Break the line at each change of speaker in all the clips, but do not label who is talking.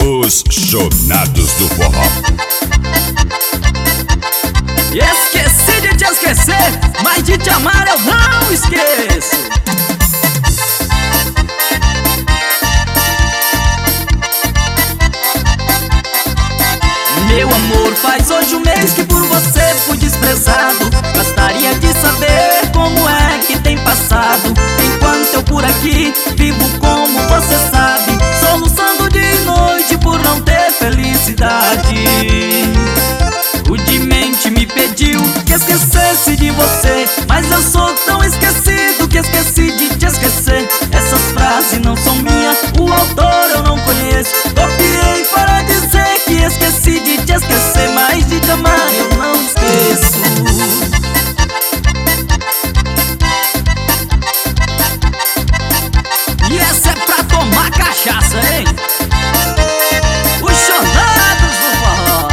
Os Chonados do Forró.
Esqueci de te esquecer, mas de te amar eu não esqueço. Meu amor, faz hoje um mês que por você fui desprezado. Gostaria de saber como é que tem passado. Enquanto eu por aqui vivo como você sabe, soluçando de noite por não ter felicidade. Rudemente me pediu que esquecesse de você, mas eu sou tão esquecido que esqueci de te esquecer. Essas frases não são minhas, o autor eu não conheço. Copiei para dizer que esqueci de te esquecer, mas de te amar eu não esqueço. E essa é pra tomar cachaça, hein? Os Chonados do Forró.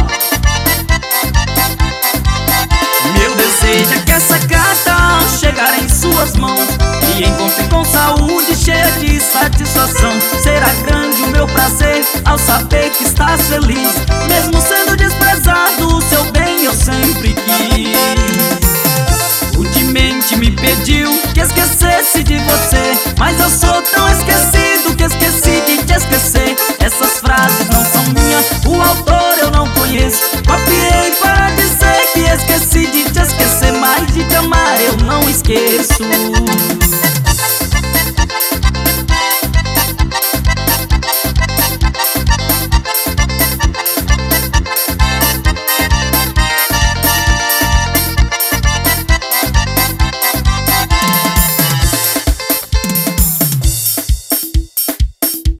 Meu desejo é que essa carta chegar em suas mãos e encontre com saúde cheia de satisfação. Será grande o meu prazer ao saber que estás feliz, mesmo sendo desprezado, o seu bem eu sempre quis. Rudemente me pediu que esquecesse de você, mas eu sou tão